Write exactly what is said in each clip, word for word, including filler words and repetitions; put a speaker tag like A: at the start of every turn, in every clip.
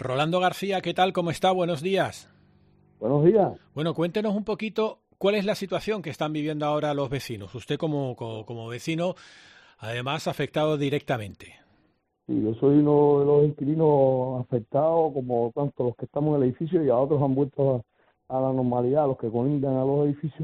A: Rolando García, ¿qué tal? ¿Cómo está? Buenos días.
B: Buenos días.
A: Bueno, cuéntenos un poquito cuál es la situación que están viviendo ahora los vecinos. Usted como, como, como vecino, además afectado directamente.
B: Sí, yo soy uno de los inquilinos afectados, como tanto los que estamos en el edificio y a otros han vuelto a, a la normalidad, los que colindan a los edificios.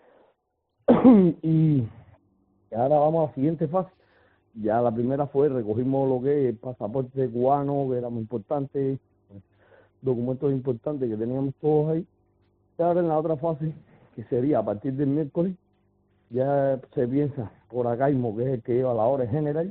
B: Y ahora vamos a la siguiente fase. Ya la primera fue, recogimos lo que es el pasaporte cubano, que era muy importante, documentos importantes que teníamos todos ahí. Y ahora en la otra fase, que sería a partir del miércoles, ya se piensa por acá mismo, que es el que lleva la hora en general,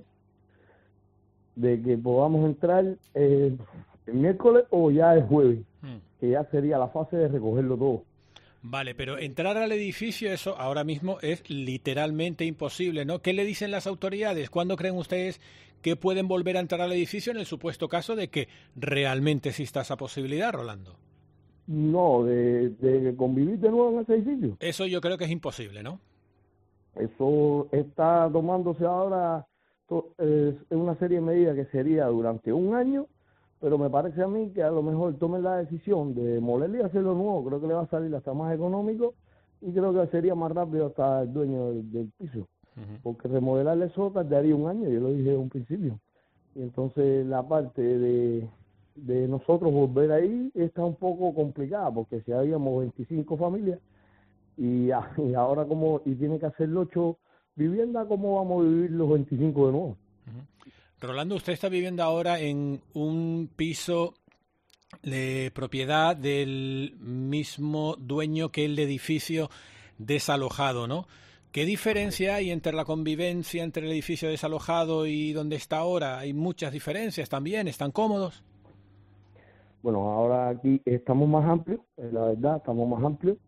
B: de que podamos entrar eh, el miércoles o ya el jueves,
A: Hmm.
B: que ya sería la fase de recogerlo todo.
A: Vale, pero entrar al edificio, eso ahora mismo es literalmente imposible, ¿no? ¿Qué le dicen las autoridades? ¿Cuándo creen ustedes que pueden volver a entrar al edificio en el supuesto caso de que realmente exista esa posibilidad, Rolando?
B: No, de, de convivir de nuevo en ese edificio.
A: Eso yo creo que es imposible, ¿no?
B: Eso está tomándose ahora, to- es es una serie de medidas que sería durante un año, pero me parece a mí que a lo mejor tomen la decisión de demolerlo y hacerlo nuevo. Creo que le va a salir hasta más económico y creo que sería más rápido hasta el dueño del, del piso,
A: Ujú.
B: porque remodelarle eso tardaría un año, yo lo dije en un principio. Y entonces la parte de, de nosotros volver ahí está un poco complicada, porque si habíamos veinticinco familias y, a- y ahora como, y tiene que hacer ocho viviendas, ¿cómo vamos a vivir los veinticinco de nuevo?
A: Rolando, usted está viviendo ahora en un piso de propiedad del mismo dueño que el edificio desalojado, ¿no? ¿Qué diferencia hay entre la convivencia entre el edificio desalojado y donde está ahora? Hay muchas diferencias también, ¿están cómodos?
B: Bueno, ahora aquí estamos más amplios, eh, la verdad, estamos más amplios.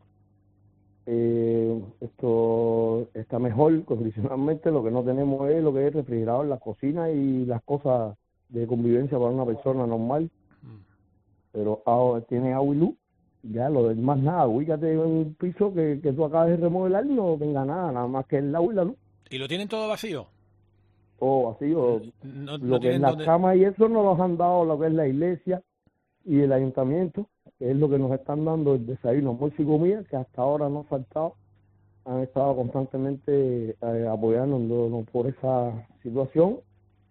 B: Eh, esto está mejor condicionalmente, lo que no tenemos es lo que es refrigerador, la cocina y las cosas de convivencia para una persona normal, pero ahora tiene agua y luz, ya lo demás nada, ubícate en un piso que, que tú acabas de remodelar y no tenga nada, nada más que el agua y la luz,
A: ¿Y lo tienen todo vacío?
B: todo vacío,
A: No, no
B: lo que es
A: tienen
B: las
A: dónde...
B: camas y eso nos los han dado lo que es la iglesia y el ayuntamiento, que es lo que nos están dando el desayuno, almuerzo y comida, que hasta ahora no ha faltado, han estado constantemente eh, apoyándonos por esa situación.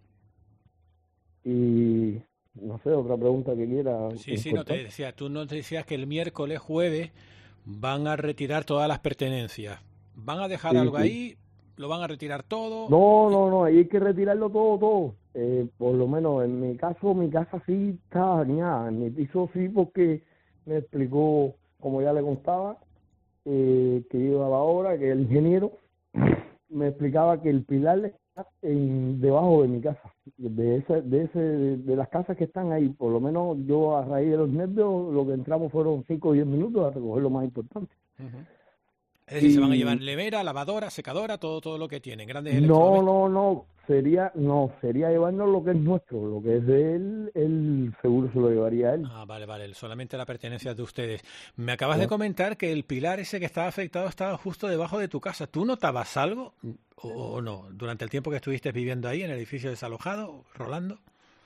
B: Y no sé, otra pregunta que quiera,
A: Sí, sí, no, te
B: importante.
A: decía, tú nos decías que el miércoles, jueves, van a retirar todas las pertenencias. ¿Van a dejar
B: Sí,
A: algo
B: sí.
A: ahí? ¿Lo van a retirar todo?
B: No,
A: Y-
B: no, no, ahí hay que retirarlo todo, todo. Eh, por lo menos en mi caso, mi casa sí está dañada. En mi piso sí, porque me explicó, como ya le contaba, eh, que iba a la obra, que el ingeniero me explicaba que el pilar está en, debajo de mi casa, de ese, de ese, de las casas que están ahí. Por lo menos yo a raíz de los nervios, lo que entramos fueron cinco o diez minutos a recoger lo más importante.
A: Ujú. Es decir, se van a llevar
B: Y
A: nevera, lavadora, secadora, todo, todo lo que tienen, grandes
B: no,
A: electrodomésticos.
B: no, no, sería, no, sería llevarnos lo que es nuestro, lo que es de él, el seguro se lo llevaría a él.
A: Ah, vale, vale, solamente la pertenencia de ustedes. Me acabas de
B: ¿No?
A: comentar que el pilar ese que estaba afectado estaba justo debajo de tu casa. ¿Tú notabas algo o, o no durante el tiempo que estuviste viviendo ahí en el edificio desalojado, Rolando?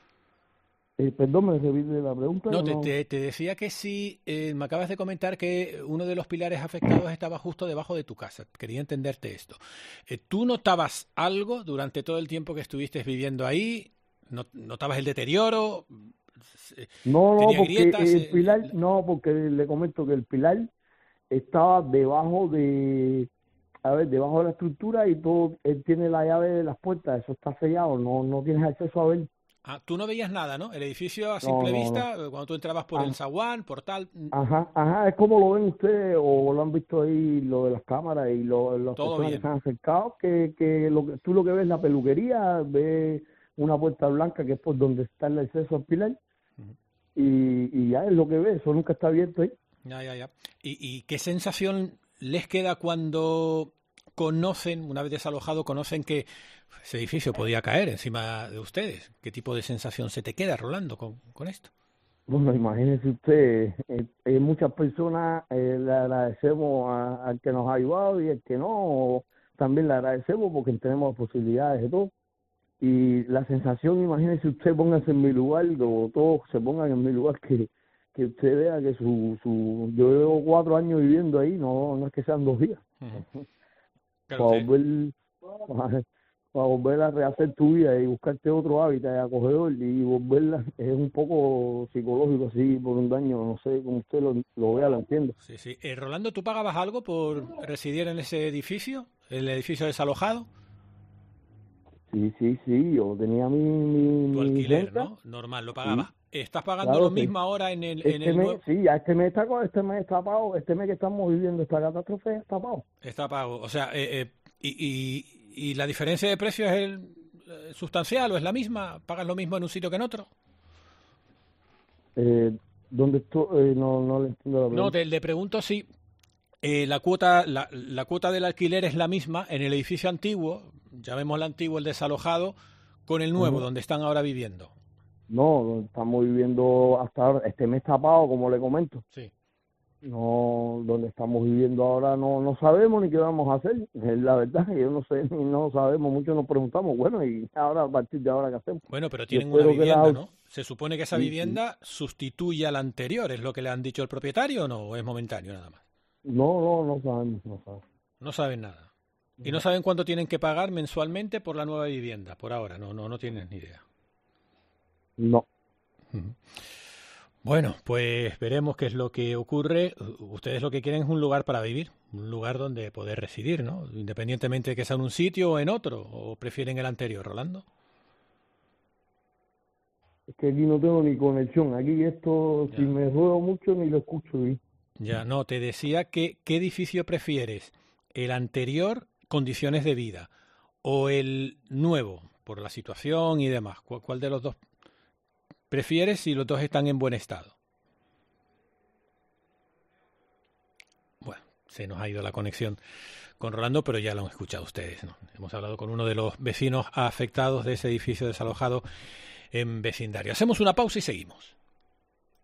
B: Eh, perdón, me repite la pregunta,
A: No,
B: que
A: te,
B: no.
A: te, te decía que sí, eh, me acabas de comentar que uno de los pilares afectados estaba justo debajo de tu casa. Quería entenderte esto. Eh, ¿Tú notabas algo durante todo el tiempo que estuviste viviendo ahí? ¿No- ¿Notabas el deterioro? Eh,
B: No, no,
A: ¿Tenía
B: porque
A: grietas?
B: el
A: Eh, le-
B: pilar,
A: le-
B: no, porque le comento que el pilar estaba debajo de, a ver, debajo de la estructura y todo, él tiene la llave de las puertas, eso está sellado, no, no tienes acceso a ver.
A: Ah, tú no veías nada, ¿no? El edificio a
B: No,
A: simple
B: no, no.
A: vista, eh, cuando tú entrabas por el
B: Ah,
A: zaguán, por tal, mm,
B: ajá, ajá, es como lo ven ustedes o lo han visto ahí, lo de las cámaras y lo, las
A: todo
B: personas que se
A: bien.
B: han acercado, que, que, lo que tú lo que ves es la peluquería, ves una puerta blanca que es por donde está el acceso al pilar
A: Ujú.
B: y, y ya es lo que ves, eso nunca está abierto ahí.
A: Ya, ya, ya. ¿Y, y qué sensación les queda cuando conocen, una vez desalojado, conocen que ese edificio podía caer encima de ustedes? ¿Qué tipo de sensación se te queda, Rolando, con, con esto?
B: Bueno, imagínense usted, eh, eh, muchas personas eh, le agradecemos a- al que nos ha ayudado y el que no, también le agradecemos porque tenemos posibilidades de todo. y la sensación, imagínese usted, póngase en mi lugar, o todos se pongan en mi lugar, que, que usted vea que su, su, yo llevo cuatro años viviendo ahí, no, no es que sean dos días.
A: Uh-huh.
B: Claro, para, volver, para, para volver a rehacer tu vida y buscarte otro hábitat acogedor y volverla, es un poco psicológico así por un daño, no sé cómo usted lo, lo vea, lo entiendo.
A: Sí, sí. Eh, Rolando, ¿tú pagabas algo por residir en ese edificio, el edificio desalojado?
B: Sí, sí, sí, yo tenía mi, mi,
A: Tu
B: mi
A: alquiler,
B: renta.
A: ¿no? Normal, lo pagabas. Sí. ¿Estás pagando
B: Claro,
A: lo mismo sí. ahora en el,
B: este
A: en el
B: mes,
A: nuevo?
B: Sí, ya este mes está este mes está pago, este mes que estamos viviendo esta catástrofe está pago.
A: Está pago, o sea, eh, eh, y, y, y la diferencia de precio es el eh, sustancial o es la misma, ¿pagas lo mismo en un sitio que en otro?
B: Eh, ¿Dónde estoy? Eh, no, no le entiendo la pregunta.
A: No, te, le pregunto si eh, la cuota la, la cuota del alquiler es la misma en el edificio antiguo, llamémoslo antiguo, el desalojado, con el nuevo, uh-huh. donde están ahora viviendo.
B: No, estamos viviendo hasta ahora, este mes está pago, como le comento.
A: Sí.
B: No, donde estamos viviendo ahora no no sabemos ni qué vamos a hacer, es la verdad, yo no sé, no sabemos, muchos nos preguntamos, bueno, y ahora a partir de ahora qué hacemos.
A: Bueno, pero tienen una vivienda,
B: la...
A: ¿no? Se supone que esa
B: sí,
A: vivienda
B: sí.
A: sustituye a la anterior, ¿es lo que le han dicho el propietario o no? ¿O es momentáneo nada más?
B: No, no, no sabemos, no sabemos.
A: No saben nada. ¿Y no saben cuánto tienen que pagar mensualmente por la nueva vivienda? Por ahora, no, no, no tienen ni idea.
B: No.
A: Uh-huh. Bueno, pues veremos qué es lo que ocurre. Ustedes lo que quieren es un lugar para vivir, un lugar donde poder residir, ¿no? Independientemente de que sea en un sitio o en otro, ¿o prefieren el anterior, Rolando?
B: Es que aquí no tengo ni conexión, aquí esto, ya. Si me ruedo mucho ni lo escucho bien.
A: Ya, no, te decía que ¿qué edificio prefieres? ¿El anterior, condiciones de vida, o el nuevo, por la situación y demás? ¿Cuál, cuál de los dos prefieres si los dos están en buen estado? Bueno, se nos ha ido la conexión con Rolando, pero ya lo han escuchado ustedes, ¿no? Hemos hablado con uno de los vecinos afectados de ese edificio desalojado en vecindario. Hacemos una pausa y seguimos.